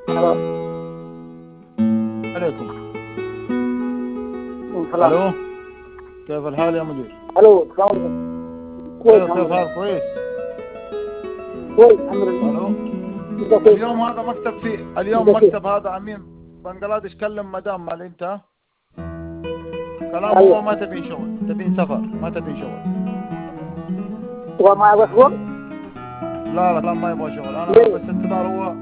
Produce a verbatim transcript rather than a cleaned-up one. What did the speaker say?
الو. عليكم. السلام. الو، كيف الحال يا مدير؟ الو، السلام عليكم. كويس كيف الحمد كيف لله. حال؟ كويس. كويس الحمد لله. الو، انت كيف؟ اليوم هذا مكتب فيه اليوم انت كيف؟ مكتب هذا امين بنغلاديش كلم مدام مال انت كلام هو ايوه. ما تبين شغل، تبين سفر، ما تبين شغل. تبغى معي بس وقت؟ لا لا لا ما يبغى شغل، انا ليه؟ بس انتظار هو